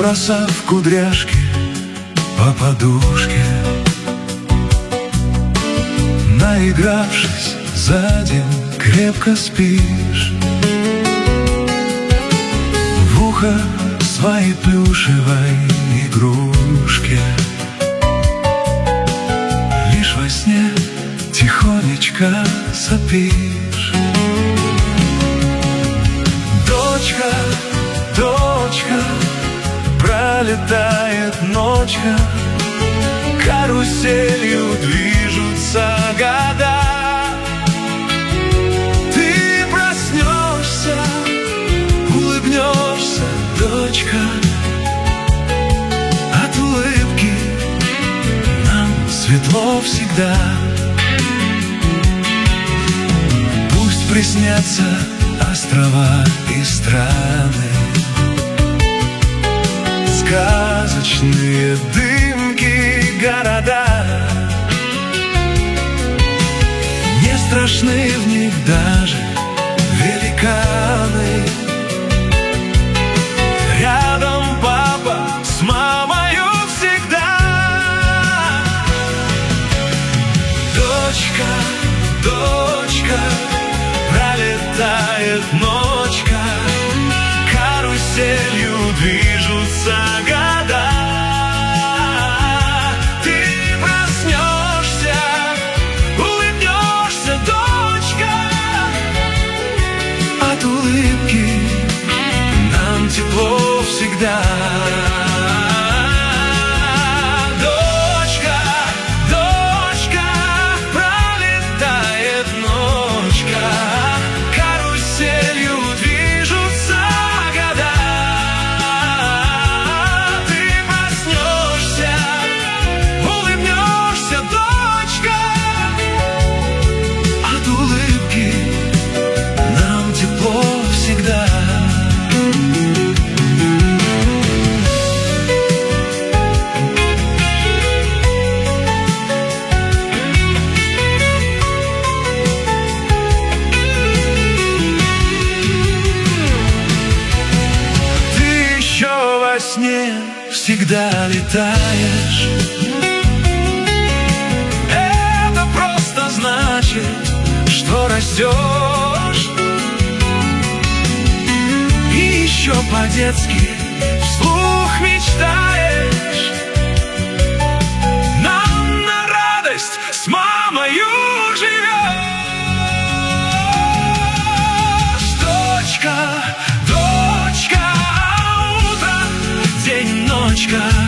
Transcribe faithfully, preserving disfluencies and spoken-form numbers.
Разбросав кудряшки по подушке, наигравшись за день, крепко спишь. В ухо своей плюшевой игрушке лишь во сне тихонечко сопишь. Дочка, дочка, пролетает ночка, каруселью движутся года. Ты проснешься, улыбнешься, дочка, от улыбки нам светло всегда. Пусть приснятся острова и страны, сказочные дымки города. Не страшны в них даже великаны. Рядом папа с мамою всегда. Дочка, дочка, пролетает ночка, каруселью движутся года. Ты проснешься, улыбнешься, дочка, от улыбки нам тепло всегда. Дочка, дочка, пролетает ночка, каруселью движутся года. Ты проснешься, улыбнешься, дочка, от улыбки нам тепло всегда. Во сне всегда летаешь. Это просто значит, что растешь. И еще по-детски вслух мечтаешь. Нам на радость с мамою живешь. Дочка, дочка, день, ночка,